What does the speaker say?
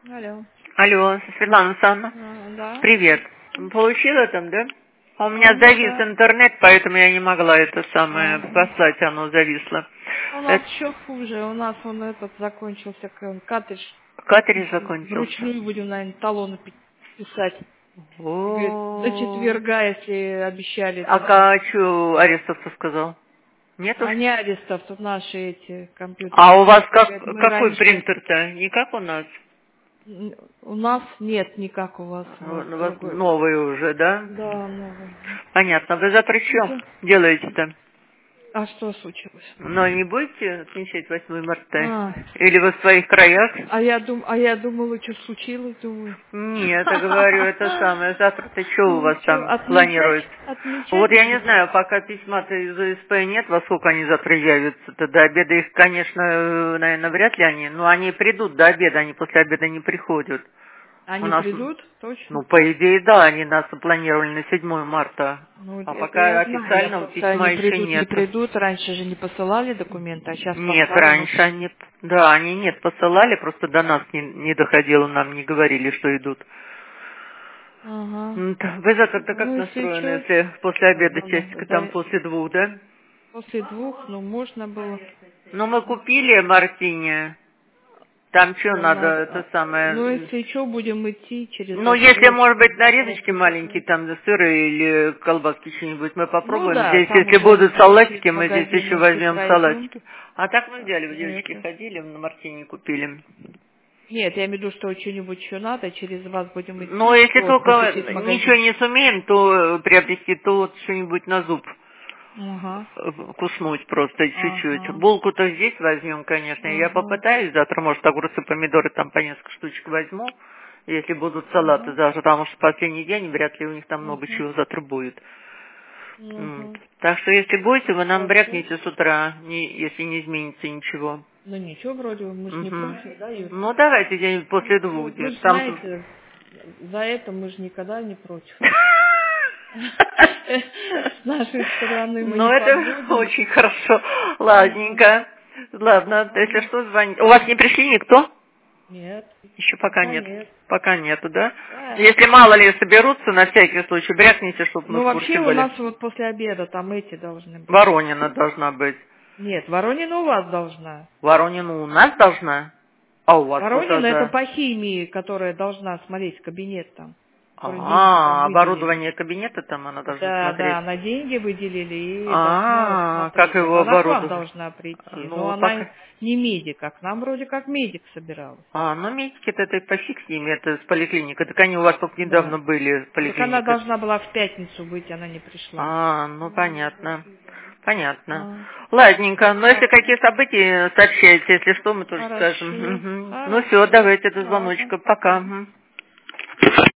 Алло. Алло, Светлана Александровна. Да. Привет. Получила там, да? А у меня Ну завис да. интернет, поэтому я не могла это самое Ага. послать, оно зависло. У нас Это еще хуже. У нас он этот закончился коттедж. катер закончился. Вручную будем, наверное, талоны писать. Говорит, до О, четверга, если обещали там. а что Арестов-то сказал? Нет уж? А не Арестов, тут наши эти А у компьютерные. вас Говорят, мы какой раньше. принтер-то? Не как у нас? У нас нет, не как у вас. У нас У вас другой. новый уже, да? Да, новый. Понятно. Вы завтра что Ничего. делаете-то? А что случилось? Но не будете отмечать 8 марта? А, Или вы в своих краях? я думала, что случилось, думаю. Нет, я говорю, это самое. Завтра-то что у вас Ничего, там планируется? Вот отмечать я не будем. знаю, пока письма-то из ОСП нет, во сколько они завтра явятся-то. До обеда их, конечно, наверное, вряд ли они. Но они придут до обеда, они после обеда не приходят. У Они нас, придут, точно? ну, по идее, да, они нас запланировали на 7 марта. Ну, А это я пока знаю, я официального просто они письма еще придут, не нет. придут. Раньше же не посылали документы, а сейчас Нет, послали, раньше может. они, да, они нет, посылали, просто до нас не доходило, нам не говорили, что идут. Ага. Вы завтра-то как Ну, если настроены, что, если после обеда часика там да, после 2, да? после 2, ну, можно было. Ну, мы купили мартини, там что Ну, надо, надо. это Ну, самое... если что, будем идти через Ну, если, окно. может быть, нарезочки маленькие, там, за сыры или колбаски что-нибудь, мы Ну попробуем. да, Здесь, там если уже будут через салатики, мы здесь магазин, еще если возьмем пройдем, салатики. А так мы так взяли, вы девочки это. ходили, на мартини купили. Нет, я имею в виду, что что-нибудь еще надо, через вас будем Но идти, если вот, только посетить ничего магазин. не сумеем, то приобрести, то вот что-нибудь на зуб. Ага, Куснуть просто чуть-чуть. ага, Булку-то здесь возьмем, конечно. Я ага, попытаюсь завтра, может, огурцы, помидоры там по несколько штучек возьму, если будут салаты ага, завтра, потому что последний день вряд ли у них там много ага, чего завтра будет. ага. Так что, если будете, вы нам Хорошо. брякните с утра, если не изменится ничего. Ну ничего, вроде мы же не Мгм. против, да, Юр? Ну, давайте где-нибудь после 2 Вы где-то. же Там... знаете, за это мы же никогда не против. С нашей стороны мы Ну, не это подводим. очень хорошо. Ага, Ладненько. Ладно, если ага. что, звоните. У вас не пришли никто? Нет, Еще пока пока нет. нет. Пока нету, да? Да. Если мало ли соберутся, на всякий случай, брякните, чтобы мы Ну в курсе вообще у были. нас вот после обеда там эти должны быть. Воронина должна быть. Нет, Воронина у вас должна. Воронина у нас должна? А у вас кто Воронина это тогда? по химии, которая должна смотреть кабинет там. Которые деньги там А, выделили. оборудование кабинета там она должна Да, смотреть. да, на деньги выделили и должна Как смотреть. Вот его она к вам оборудовать? должна прийти. Но Ну, она пока... не медик, а к нам вроде как медик собиралась. Ну, медики-то это пофиг с ними, это с поликлиникой. Так они у вас только недавно Да. были, Так она поликлиника. должна была в пятницу быть, она не пришла. Ну, понятно. Понятно. А, Ладненько. Но если ладно. какие события сообщаете, если что, мы тоже скажем. Хорошо. Мгм. Ну все, Хорошо. давайте до Ладно. звоночка. Пока. Ага. Мгм.